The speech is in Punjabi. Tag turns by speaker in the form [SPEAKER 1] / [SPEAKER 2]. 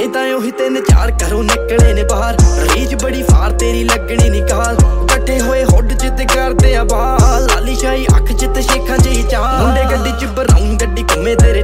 [SPEAKER 1] ਨਹੀਂ ਤਾਂ ਉਹੀ 3-4 ਘਰੋਂ ਨਿਕਲੇ ਨੇ ਬਾਹਰ। ਰੀਝ ਬੜੀ ਫਾਰ ਤੇਰੀ ਲੱਗਣੀ ਨੀ ਕਾਲ, ਇਕੱਠੇ ਹੋਏ ਹੁੱਡ ਚ ਤੇ ਕਰਦੇ ਆ ਬਾਲ। ਲਾਲੀ ਸ਼ਾਹੀ ਅੱਖ ਚ ਤੇ ਸ਼ੇਖਾਂ ਜਿਹੀ ਚਾਲ, ਮੁੰਡੇ ਗੱਡੀ ਚ